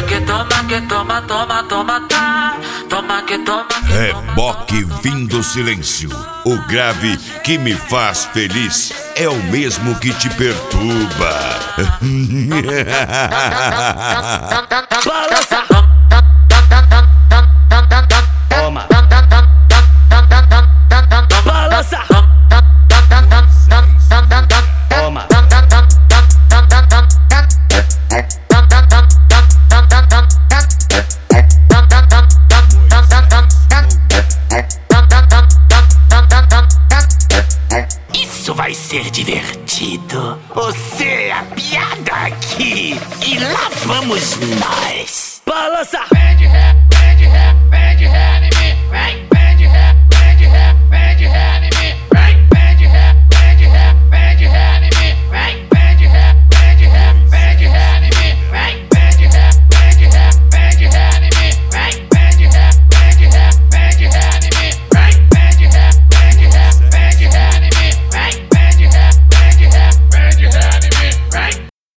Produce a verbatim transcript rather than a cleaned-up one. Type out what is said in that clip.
que toma, que toma, toma, toma, tá. Toma que toma. Reboque vindo silêncio. O grave que me faz feliz é o mesmo que te perturba. Balança. Toma. Balança. Toma. Isso vai ser divertido. Você é a piada aqui. E lá vamos nós. Balança.